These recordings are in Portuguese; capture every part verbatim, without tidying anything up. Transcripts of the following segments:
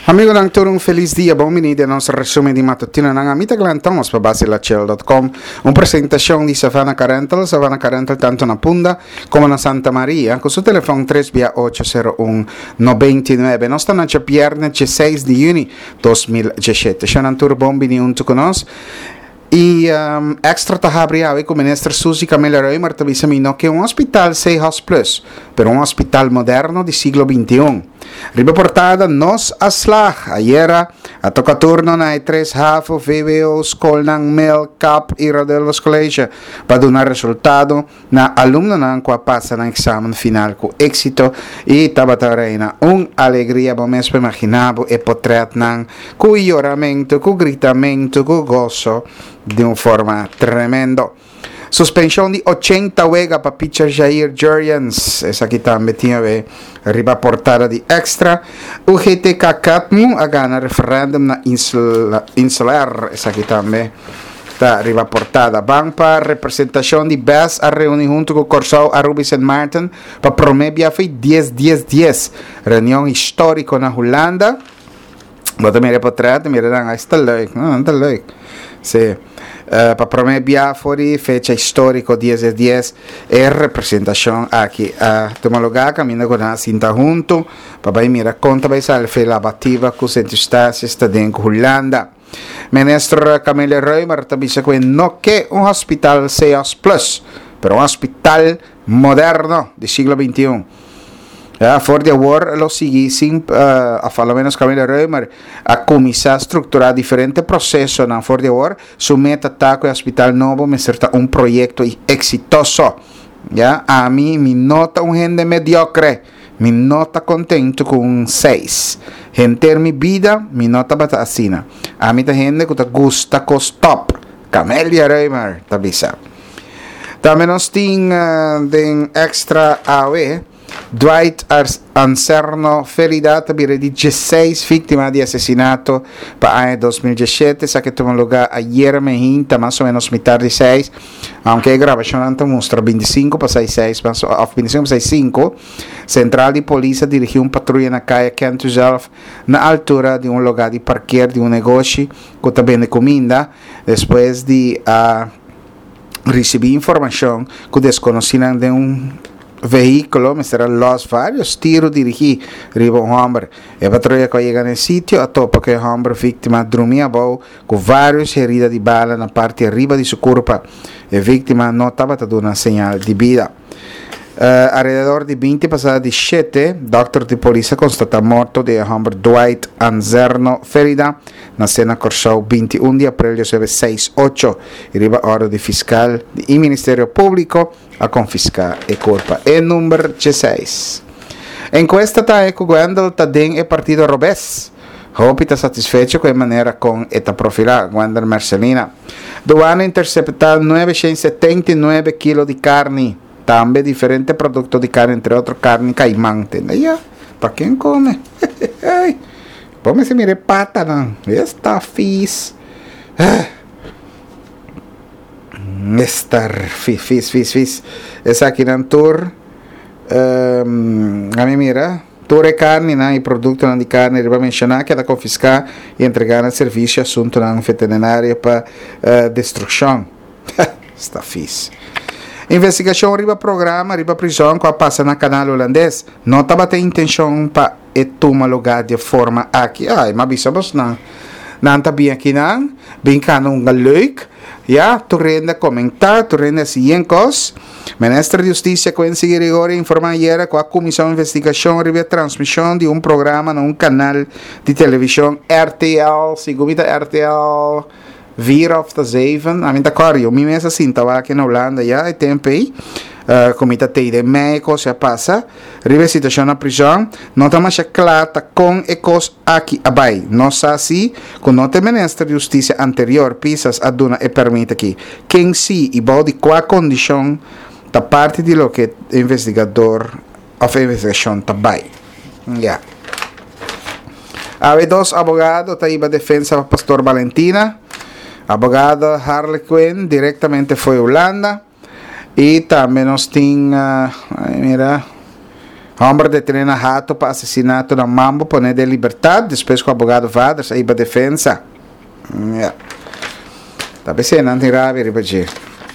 Amigo ng turong feliz dia, bom menino de nosso resumo de matutino ng amita glantamos pa base la cielo dot com, un presentación di Savannah Carental, Savannah Carental tanto na Punda como na Santa Maria, con su telefono tres via ocho cero uno nove nove. Nós estamos na pierna dezesseis de junho de dois mil e dezessete. Siya ng tur bom menino junto conosco. E um, extra tahabriawe com o ministro Suzy Camila Roy martabissamino que um hospital seis plus, pero um hospital moderno do século vinte e um. Riba portada nos aslag, ayera, a toca turno na três hafo V W O School ng Mel Cap e Rodelos College para dar resultado na alumno ng kwa passa ng examen final com éxito e tabatarena un alegria bom mesmo imaginabo e potret ng cu ioramento, cu gritamento, cu gozo de uma forma tremendo. Suspensão de oitenta wega para pitcher Jair Jurians. Essa aqui também tinha riba portada de extra. O G T K Catmu a ganhar referendum na insula, insular. Essa aqui também está riba portada. Bang para representação de B E S a reunir junto com o Corsau a Ruby Saint Martin para prometer foi dez dez dez. Reunião histórica na Holanda. Bota mira portada, mira dan, está leuk, não está leuk. Sim. Uh, para prometer fora fecha histórico dez dez dez é representação aqui a uh, tomar lugar caminho com a cinta junto para vai mira conta vai ser a lavativa com centro-estácia está dentro da Holanda. Ministro Camila Roy martabisa que não que um hospital seis plus, pero um hospital moderno do século vinte e um. Ja, voor de war lo sigui sim uh, a falo menos Camila Reumer a começar a estruturar diferentes processos na for de war su meta tá com o hospital novo me certa um projeto exitoso. Ja, a mim me nota um gente mediocre, me nota contento com um seis. Em termos de vida, me nota bata assina. A mim tá gente que tá gusta com top. Camila Reumer, tá bisa. Também nós tem uh, den extra A W Dwight Anserno ferida tabire di dezesseis vítimas de assassinato para ano dois mil e dezessete, essa que tomou lugar ayer me hinta mais ou menos metade de seis, aunque a gravação não mostra vinte e cinco para seis seis, mas vinte e cinco para seis cinco, central de polícia dirigiu uma patrulha na calle Kentuzalf na altura de um lugar de parquear de um negócio que também de comida, depois de uh, receber informação que desconheciam de um veículo, me será los vários tiros dirigi riba um homem. A patrulha que chega no sítio a topa que o homem vítima dormia bom com vários feridas de bala na parte arriba de sua corpo. A vítima não estava dando uma señal de vida. Uh, alrededor de vinte passadas de sete, doutor de polícia constata morto de homem Dwight Anserno ferida na cena Corsau vinte e um de abril de seis oito e riba hora de fiscal e Ministério Público a confiscar e corpo e número dezesseis. Enquesta tá é que o Gwendol tá den e partido Robes. Hope está satisfeito com a maneira com esta profila Gwendol Marcelina. Do ano interceptar novecentos e setenta e nove quilos de carne. Também diferentes produtos de carne, entre outros carne caimão. Entendeu? Para quem come? Põe se mire pata, não. Esta fiz. Esta fiz, fiz, fiz, fiz. Essa aqui não tour. Um, a mim mira. Tour é carne, não? E produto não de carne. Ele vai mencionar que é da confiscar e entregar no serviço assunto não veterinário para uh, destruição. Esta fiz. Investigação riba programa, riba prisão que passa na canal holandês. Não estava tendo intenção para tomar lugar de forma aqui. Ai, mas bisabos não. Não está bem aqui não. Bem que não é leuk. Ja, tu rende comentar, tu rende cientos. Ministro de Justiça Quincy Gregorio informa ayer que a Comissão de Investigação riba transmissão de um programa num canal de televisão R T L, segundo R T L. vier of the zeven, a mim tá claro, eu mesmo assim, estava aqui na Holanda já, e tempo aí, uh, como está de México, já passa, riba a situação na prisão, não está mais clara com ecos aqui abai, não está assim, com não tem ministro de Justiça anterior, pisas a duna e permite aqui, quem sim, e bom de qual condição, da parte de lo que investigador, of investigação, tá bai, já. Há dois advogados, tá aí a defesa pastor Valentina, abogado Harley Quinn diretamente foi a Holanda e também nós temos uh, mira Homem detenido rato para assassinato na Mambo, pone de liberdade, depois com o advogado Vaders, aí para defesa. Yeah. Tá pensando, não tem rabia, ribaji.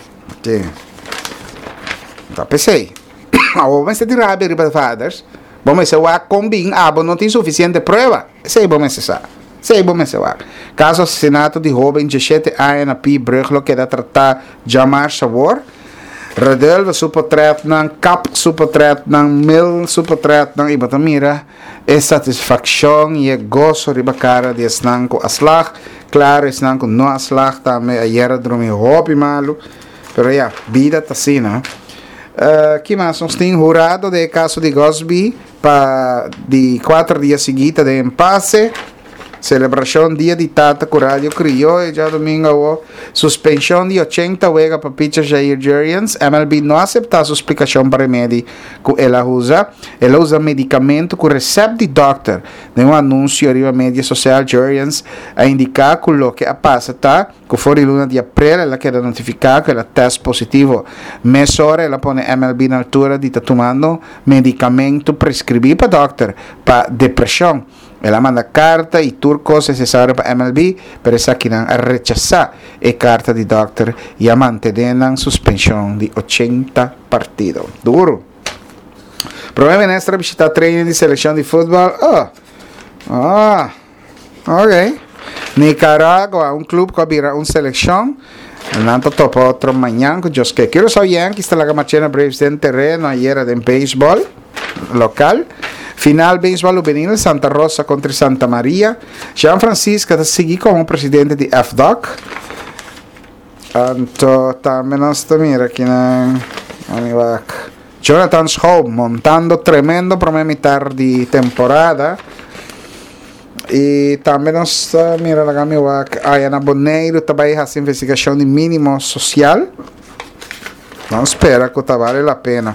Tá pensando. A homem se tem rabia, ribaji Vaders. Bom, mas se o combin, ah, não tem suficiente prova. Sei bom, mas sabe. Sei bom, mas sabe. Caso assassinato de jovem de sete anos na P. Bruglo, que da tratar Jamar Shawar. Radel supotret ng kap supotret ng mil supotret ng iba tamira e satisfaksyon e gozo riba cara de esnang ko aslak claro esnang ko no aslak tame ayer drumi hopi malu pero ya vida tasina uh, que mais nós tem jurado de caso de Gosby pa de quatro dias seguidos de impasse celebração dia de tata com rádio criou e já domingo o suspensão de oitenta juegos para pitcher Jair Jurians. M L B não aceita a explicação para remédio que ela usa. Ela usa medicamento com receita de doctor. De um anúncio arriba mídia social Jurians a indicar que o que passa tá que fora luna de abril ela quer notificar que ela teste positivo. Mesora ela põe M L B na altura de estar tomando medicamento prescrito para doctor para depressão. Ela manda carta e turcos necessários para M L B, pero essa aqui não rechaçar a carta de doctor e a manter na suspensão de oitenta partidos. Duro. Problema nesta visita treino de seleção de futebol. Oh, ah, ok. Nicaragua, um clube que vira uma seleção. Nanto topo outro manhã que eu que quero saber que está lá marchando Braves de terreno ayer de beisebol local. Final beisebol juvenil Santa Rosa contra Santa Maria. Jean Francisco está seguindo como presidente de F D O C. Anto também nós mira aqui na Jonathan Schaub montando tremendo problema de temporada. E também nós mira lá a Ana Boneiro também faz investigação de mínimo social. Vamos esperar que tá vale a pena.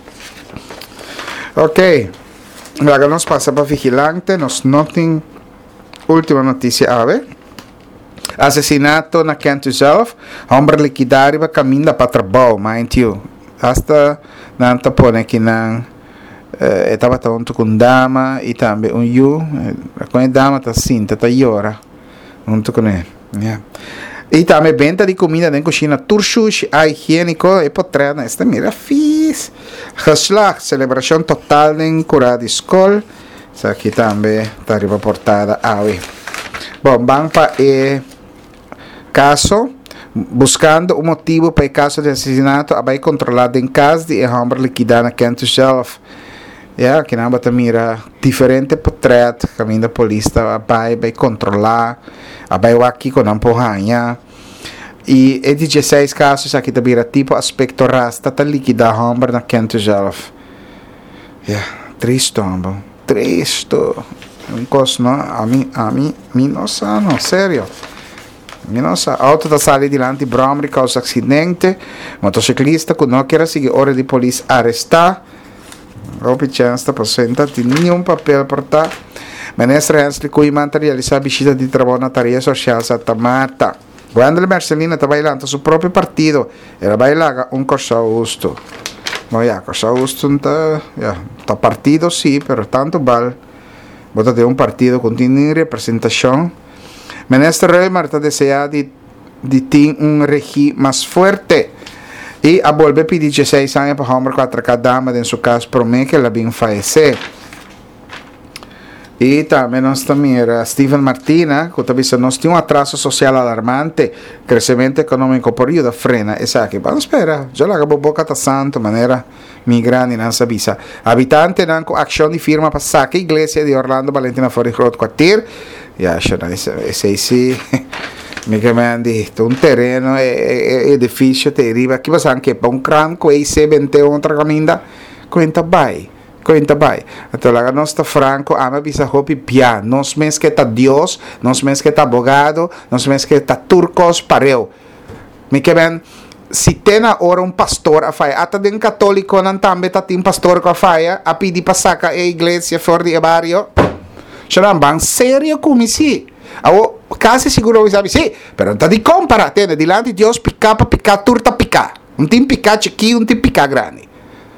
Ok. Agora nós passa para vigilante, nós notem última notícia a ver. Assassinato na Kentuzov, homem liquidário para caminho para trabalho, mind you. Hasta nanto pone que não estava tanto com dama e também um you, com a dama tá cinta, tá llora, junto com ele. Yeah. E também venda de comida na cozinha turchus, higiênico e potrena. Esta mira fiz. Geslag, celebração total em curada de escola. Isso aqui também está reportada aí. Bom, vamos para o caso. Buscando um motivo para o caso de assassinato, vai controlado em casa de um homem liquidado na Kent Shelf. Yeah, que não bata mira diferente portrait, caminho da polícia, vai vai controlar, vai aqui com um porranha. E é dezesseis casos aqui da bira tipo aspecto rasta tá liquida homem na Kent Shelf. Yeah, triste homem, triste. Um coisa não, a mim, a mim, mim não sano, sério. Mim não sano. Auto da sala de lante bromri causa acidente, motociclista que não quer seguir hora de polícia arrestar. Hope chance para sentar nenhum papel para tá. Ministra Hensley Cui materializar a visita de trabalho na tarefa social Santa Marta. Quando Marcelina está bailando seu próprio partido, ela baila um Corsa Augusto. Mas já, Corsa Augusto está, já, está partido sim, pero tanto vale. Bota de um partido com tinha representação. Ministra Rey Marta deseja de, de ter um regime mais forte. E a volve pedir dezesseis anos para o homem que atraca a dama, em seu caso, promete que ela vem falecer. E também nós também era Steven Martina, que também nós tínhamos um atraso social alarmante, crescimento econômico por aí da frena. Essa aqui, vamos esperar. Já lá acabou boca tá santo, maneira migrante, não sabia. Habitante não com ação de firma para sacar a igreja de Orlando Valentina Fora de Quartier. E acho que esse esse me mandi um terreno é edifício terrível. Aqui você anche para um cranco e se vinte outra caminda, conta bem. Conta bem. Então, lá nós está franco, ama bisa hopi pia. Nós mesmo que está Deus, nós mesmo que está abogado, nós mesmo que está turcos pareu. Me que bem, se tem agora um pastor a faia, até de um católico não também está um pastor que a faia, a pedir para sacar a igreja fora de barrio. Será bem sério como se. Awo quase seguro que sabe sim, pero não está de comparar, tem dilante de Deus picar para picar turta picar. Um tem picar chiquinho, um tem picar grande.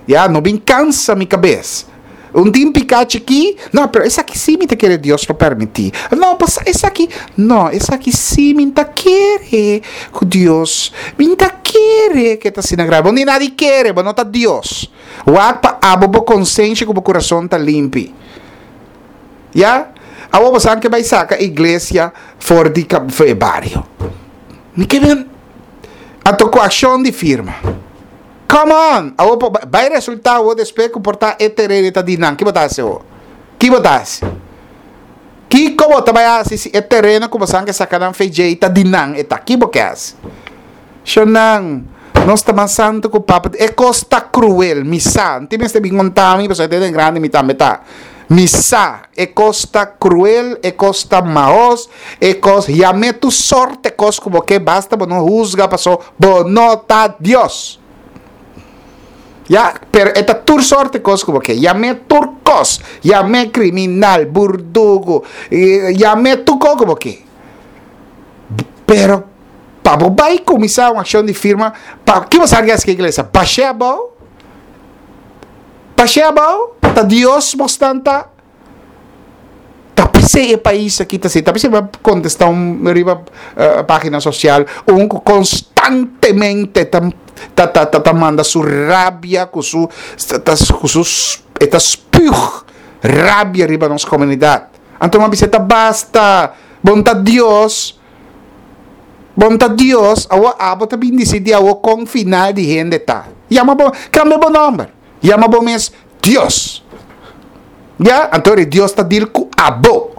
Ya, não me cansa minha cabeça. Um dia picache aqui, não, pero esse aqui sim me quer Deus para permitir. Não, mas esse aqui, não, esse aqui sim me quer que Deus, me quer que está sendo grave. Nem nadie quer, mas não está Deus. O apa abo consciência que o coração está limpo. Ya, a o você que vai sacar a igreja fora de barrio. Me que vem a tocar ação de firma. Come on! Awo po, vai resultar o despe comportar etererita dinang. Que botasse o? Que botasse? Que como tabaya si eterena como sangue sacanang fejeita dinang eta. Que bokas? Shonang, nós estamos santo com papa. É costa cruel, misa. Não tem mais de bingontami, mas é de grande mita meta. Misa, é costa cruel, é costa maos, é costa. Llame tu sorte, cos como que basta, não juzga, passou, bonota Dios. Ya, pero esta tur sorte cos como que llame turcos, llame criminal, burdugo, llame tuco como que. Pero para vai começar uma ação de firma, para que você acha que a igreja baixe a boa? Baixe a boa? Tá Deus mostrando tá. Tapi é país aqui tá assim, tapi se vai contestar um riba uh, página social, um constantemente tam ta ta ta ta manda su rabia com su ta com su eta spuug rabia riba nossa comunidade. Então uma biseta basta, bonta Deus, bonta Deus, awa abo ta bindi si dia awa com final de gente ta. Llama bo, cambia bo number. Llama bo mes Deus. Ya, então Deus ta dir ku abo.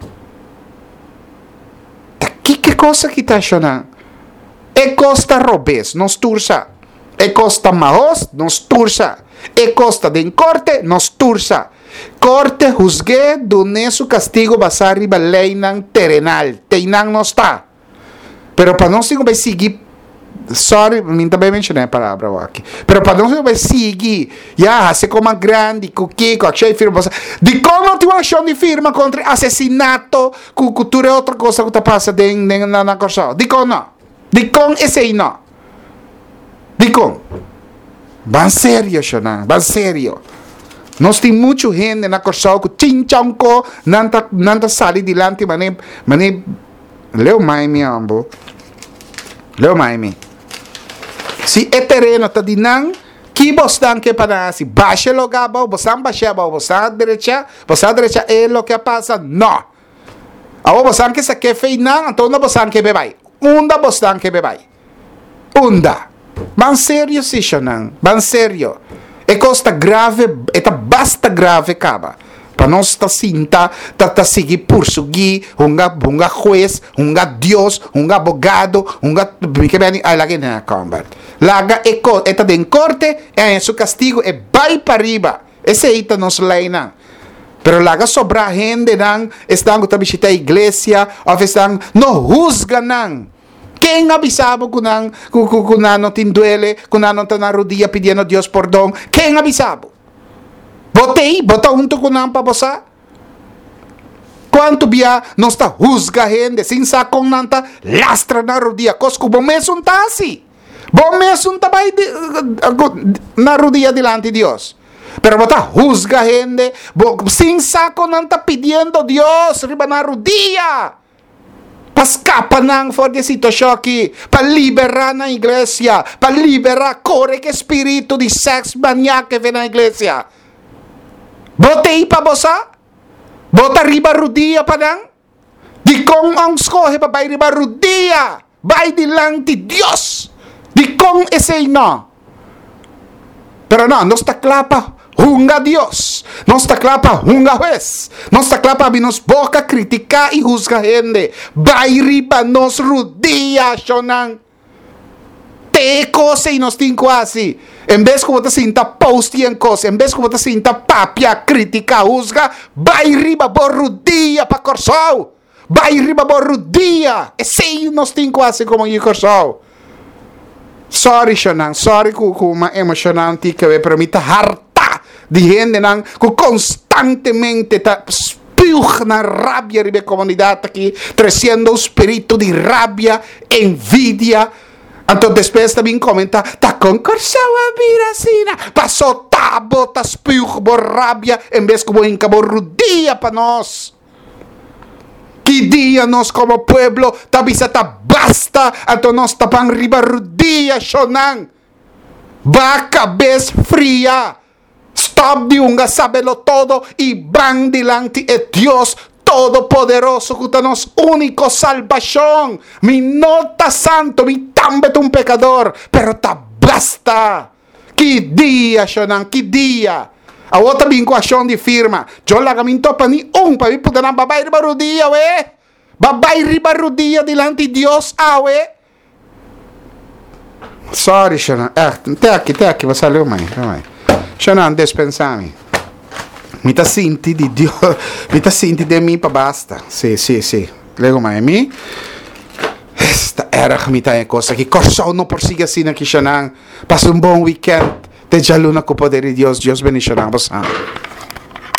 Ta que que coisa que tá achando? E costa robes, nos tursa. E costa maos, nos tursa. E costa de corte, nos tursa. Corte juzgue, dune su castigo basar riba lei nang terrenal. Teinang não está. Pero para não seguir, vai seguir. Sorry, minta bem mencionar a palavra aqui. Pero para não vai seguir. Ya, se como grande, cuquico, achei firma. De como não tem uma ação de firma contra assassinato, cultura é outra coisa que está passando na na corção. De como não? De com esse aí não. De com. Van sério, Xana. Van sério. Nós temos muita gente na corção que chinchanco, nanta nanta sali dilante, mane mane leu mai mi ambo. Leu mai mi. Si é terreno tá dinang, que bostan que para si baixa lo gabo, bostan baixa bo, bostan direita, bostan direita é lo que passa. Não. Awo bostan que se que feinan, então não bostan que bebai. Unda bostan que bebai. Unda. Ban sério si Xanang. Ban sério. E costa grave, eta basta grave caba. Para nós ta sinta, ta ta seguir por seguir, unga unga juez, unga Deus, unga abogado, unga que bem a laga na combat. Laga e co, eta den corte, e su castigo e vai para riba. Esse ita nos leina. Pero laga sobra gente nang estão com visita a igreja, ou estão no juzga nang. Quem avisava que não que não te duele, que não está na rodilha pedindo a Deus perdão? Quem avisava? Botei, bota junto com não para você. Quanto bia não está juzga gente, sem saco não está lastra na rodilha, cosco bom mesmo não está assim. Bom mesmo não está na rodilha delante de Deus. Pero bota juzga gente, sem saco não está pedindo a Deus riba na rodilha. Para escapar nang for de situação aqui, para liberar na igreja, para liberar corre que espírito de sexo maniaco que vem na igreja. Botei para você, bota riba rodilha para nang, de com ang escorre para vai riba rodilha, vai delante de Deus, de com esse não. Pero não, não está clapa. Hunga Dios, não está clapa, hunga juez, não está clapa, nos boca criticar e juzgar gente, vai riba nos rodilha, Xonang, te coisa e nos tem quase, em vez que você sinta post em coisa, em vez que você sinta papia, criticar, juzga, vai riba por rodilha para corção, vai riba por rodilha, e sei nos tem quase como em corção. Sorry, Xonang, sorry com uma emocionante que me permite harta de gente nang que constantemente tá spiuch na rabia ribe comunidade aqui, trazendo o espírito de rabia, envidia, Então depois também comenta, tá concursão a viracina, passou tabo, tá espiuch, borrábia, em vez que vou encabor rodia para nós. Que dia nós como pueblo, tá bisata basta, então nós tapan riba rodia, chonan. Va cabeça fria. Stop de unga, sabelo todo, e van dilante é Deus Todo-Poderoso, que é nosso único salvação. Mi nota santo, mi também um pecador, pero tá basta. Que dia, Shonan, que dia. A outra vinculação de firma, eu lagamento para ni um, para mim poder não babai ribarudia, we. Babai ribarudia dilante de Deus, ah, we. Sorry, Shonan. Eh, te aqui, te aqui, você leu, mãe, mãe. Shonan, dispensami. Mi ta sinti di Dio, mi ta sinti di me pa basta. Sì, sì, sì. Lego mai mi. Esta era mi ta cosa che corso non persiga sina che Shonan. Passa un buon weekend. Te già luna con potere di Dio, Dio benedice.